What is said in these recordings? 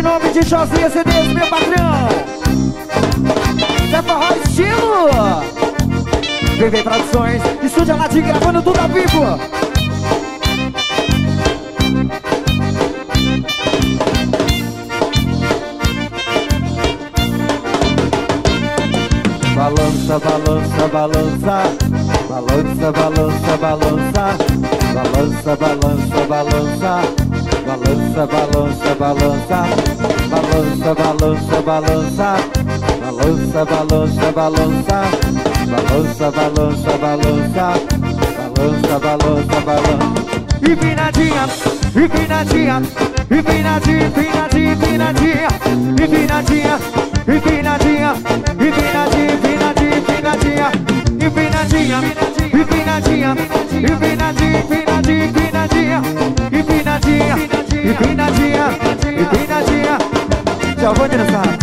nome de Josinha CDs, meu patrão. É forró estilo VV Produções, estúdio lá de gravando tudo ao vivo. Balança, balança, balança. Balança, balança, balança. Balança, balança, balança. Balança, balança, balança. Balança, balança, balança. Balança, balança, balança. Balança, balança, balança. Balança, balança, balança. Empinadinha, empinadinha. Empinadinha, empinadinha, empinadinha. Empinadinha, empinadinha. Empinadinha, empinadinha, empinadinha. Empinadinha, empinadinha. Empinadinha, empinadinha, empinadinha. Empinadinha, empinadinha, empinadinha. Tchau, vou dançar.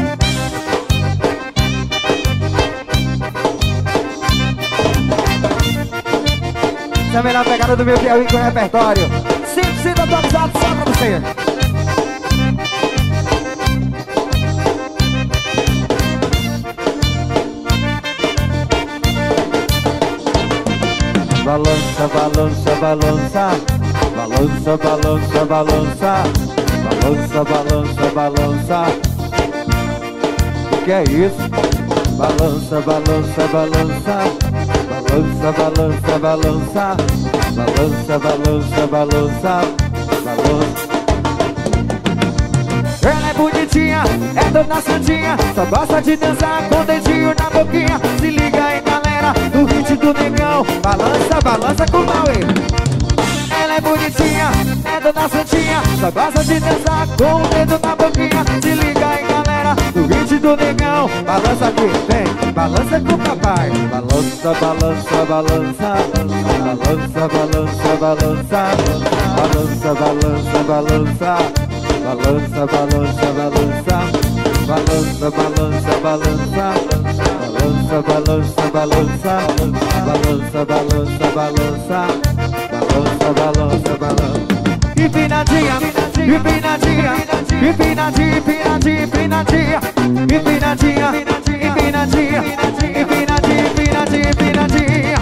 Essa é a melhor pegada do meu Piauí com o repertório 100% atualizado só pra você. Balança, balança, balança. Balança, balança, balança. Balança, balança, balança. O que é isso? Balança, balança, balança. Balança, balança, balança. Balança, balança, balança. Balança. Ela é bonitinha, é dona Santinha. Só gosta de dançar com o dedinho na boquinha. Se liga aí, galera, no hit do negão. Balança, balança com o Maui. Ela é bonitinha, é dona Santinha. Só gosta de dançar com o dedo na boquinha. Se liga aí, galera, no hit do negão. Balança aqui, vem, balança com o papai. Balança, balança, balança. Balança, balança, balança. Balança, balança, balança. Balança, balança, balança. Balança, balança, balança. Balança, balança, balança. Balança, balança, balança. Balança, balança, balança. Empinadinha, empinadinha. Empinadinha, empinadinha, empinadinha. Empinadinha, empinadinha. Empinadinha, empinadinha, empinadinha.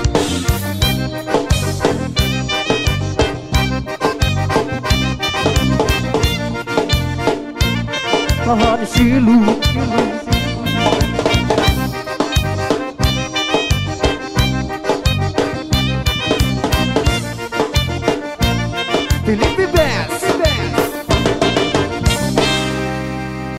Forró no estilo. Felipe